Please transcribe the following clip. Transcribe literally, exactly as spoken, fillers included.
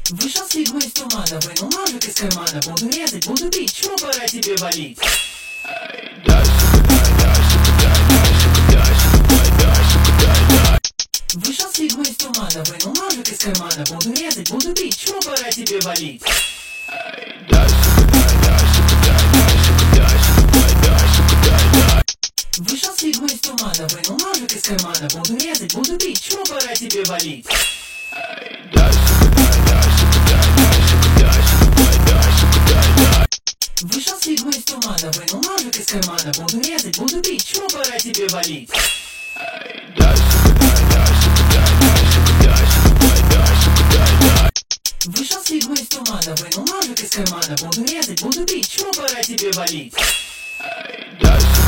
Вышел Сигма из тумана, вынул ножик из кармана. Буду резать, буду бить, чмо пора тебе валить. Вышел Сигма из тумана, вынул ножик из кармана. Буду резать, буду бить, чмо пора тебе валить. Вышел Сигма из тумана, вынул ножик из кармана. Буду резать, буду бить, чмо пора тебе валить. Вышел Сигма из тумана, вынул ножик из кармана. Буду резать, буду бить, чмо пора тебе валить. Вышел Сигма из тумана, вынул ножик из кармана. Буду резать, буду бить, чмо пора тебе валить.